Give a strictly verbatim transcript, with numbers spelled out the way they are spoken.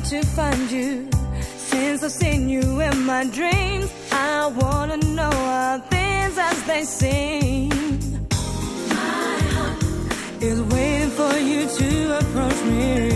to find you. Since I've seen you in my dreams, I wanna know how things as they seem. My heart is waiting for you to approach me.